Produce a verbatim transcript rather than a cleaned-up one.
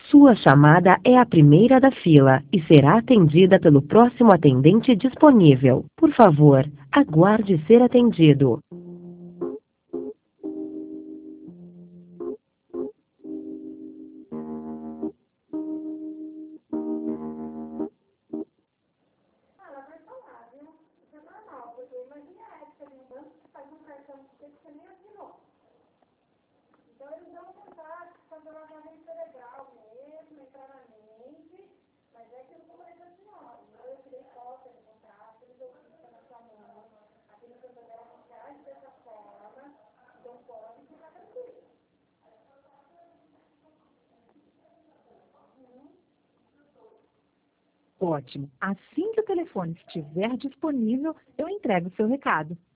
Sua chamada é a primeira da fila e será atendida pelo próximo atendente disponível. Por favor, aguarde ser atendido. Ótimo. Assim que o telefone estiver disponível, eu entrego o seu recado.